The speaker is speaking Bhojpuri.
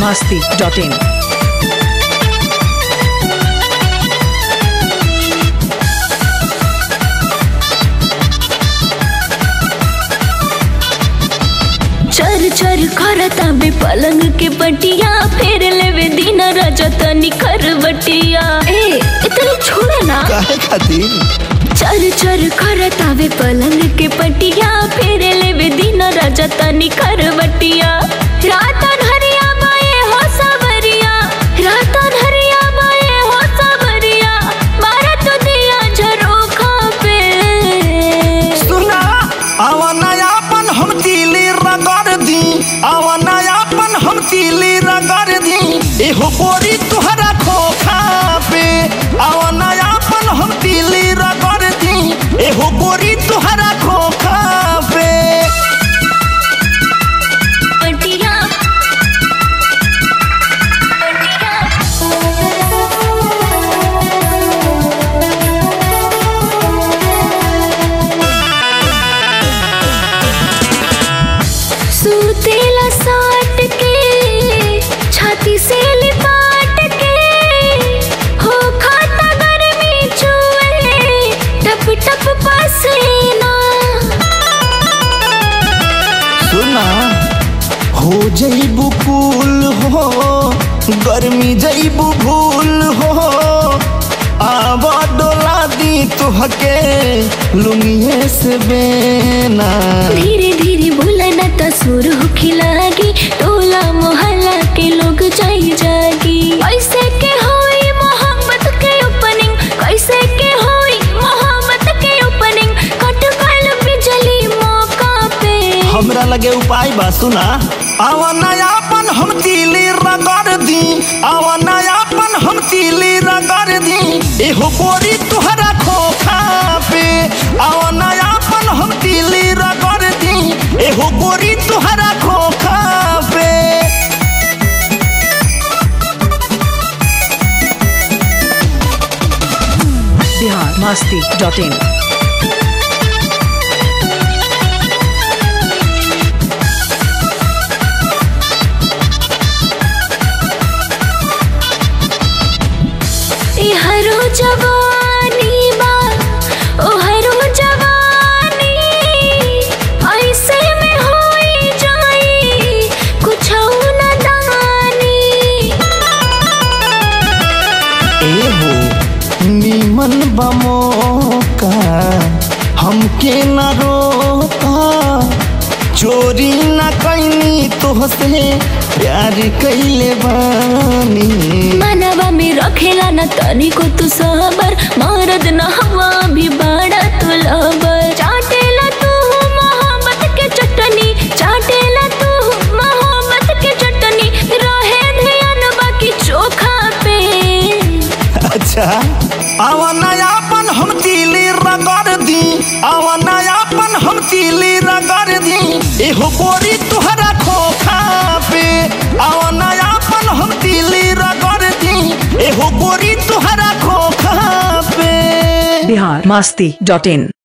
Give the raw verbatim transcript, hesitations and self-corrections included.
masti dot in. चर चर करता बे पलंग के पटिया फेर लेवे दिन राजा तनी करवटिया। ए इतनी छोड़े ना काहे खातिर? चर चर करता बे पलंग के पटिया फेर लेवे दिन राजा तनी करवटिया। रातन हरिया बाए हो सावरिया, रातन हरिया बाए हो सावरिया, मारा तो दिया झरोखा पे। सुना आवा नयापन हम दिली रगड़ दी, आवा नयापन हम दिली रगड़ दी, एहो गोरी तुहरा खोखा पे। आवा नयापन हम दिली रगड़ दी, एहो गोरी तुहरा खोखा पे। पटिया सूतेला साट के छाती से लिपाट के, हो खाता गर्मी चुए टप टप पसीना। सुना हो जईबू कूल हो, गर्मी जईबू भूल हो, आवा डोला दी तुहके लुंगिए से बेना। धीरे धीरे बोलना त सुर खिलागी, टोला मोहल्ला के लोग जाई जागी। कैसे के होई मोहब्बत के ओपनिंग, कैसे के होई मोहब्बत के ओपनिंग, कट गइल बिजली मौका पे। हमरा लगे उपाय बा सुना, आवा नयापन हम दिली रगड़ दी, आवा नयापन हम दिली रगड़ दी, एहो गोरी तुहरा खोखा पे। आवा नयापन हम दिली रगड़ दी, एहो गोरी तुहरा खोखा पे। Bihar masti dot in. ए हरो जवानी बा ओ हरो जवानी, ऐसे में होई जाई कुछ न दानी। एहो नीमन बमोका हमके न रोका, चोरी न कैनी तोहसे प्यार कैले बानी। मनवा में रखेला न तनिको तू सबर, मरद न हवा भी बड़ा तू लबर। चाटेला तू मोहब्बत के चटनी, चाटेला तू मोहब्बत के चटनी, रहे ध्यान बाकी चोखा पे। अच्छा आवा नयापन हम दिली रगड़ दी, आवा नयापन हम दिली रगड़ दी, एहो गोरी तुहरा खोखा पे। आवा नयापन हम दिली रगड़ दी, एहो गोरी तुहरा खोखा पे। Bihar masti dot in.